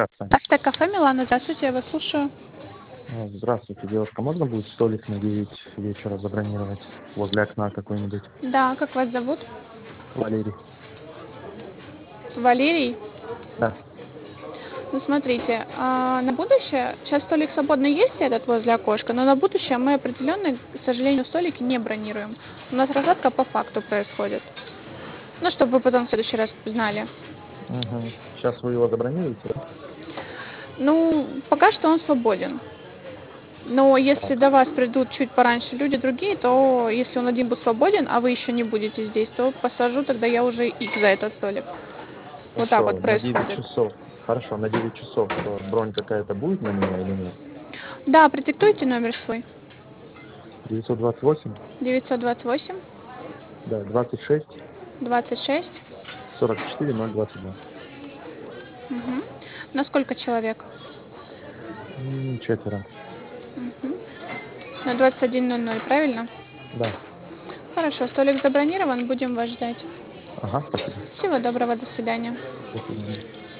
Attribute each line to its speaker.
Speaker 1: Здравствуйте.
Speaker 2: Авто-кафе «Милана». Здравствуйте, я вас слушаю.
Speaker 1: Здравствуйте, девушка. Можно будет столик на 9 вечера забронировать возле окна какой-нибудь?
Speaker 2: Да, как вас зовут?
Speaker 1: Валерий.
Speaker 2: Валерий.
Speaker 1: Да.
Speaker 2: Ну, смотрите, на будущее, сейчас столик свободный есть этот возле окошка, но на будущее мы определенно, к сожалению, столики не бронируем. У нас рассадка по факту происходит. Ну, чтобы вы потом в следующий раз знали.
Speaker 1: Угу. Сейчас вы его забронируете, да?
Speaker 2: Ну, пока что он свободен. Но если
Speaker 1: Так,
Speaker 2: до вас придут чуть пораньше люди другие, то если он один будет свободен, а вы еще не будете здесь, то посажу тогда я уже их за этот столик. Вот так вот
Speaker 1: хорошо, на 9
Speaker 2: происходит.
Speaker 1: часов. Хорошо, на 9 часов бронь какая-то будет на меня или нет?
Speaker 2: Да, продиктуйте номер свой.
Speaker 1: 928,
Speaker 2: 928
Speaker 1: да, 26,
Speaker 2: 26.
Speaker 1: 44, 022.
Speaker 2: Мгм. На сколько человек?
Speaker 1: Четверо.
Speaker 2: На 21:00, правильно?
Speaker 1: Да.
Speaker 2: Хорошо, столик забронирован, будем вас ждать.
Speaker 1: Ага, спасибо.
Speaker 2: Всего доброго, до свидания.
Speaker 1: До свидания.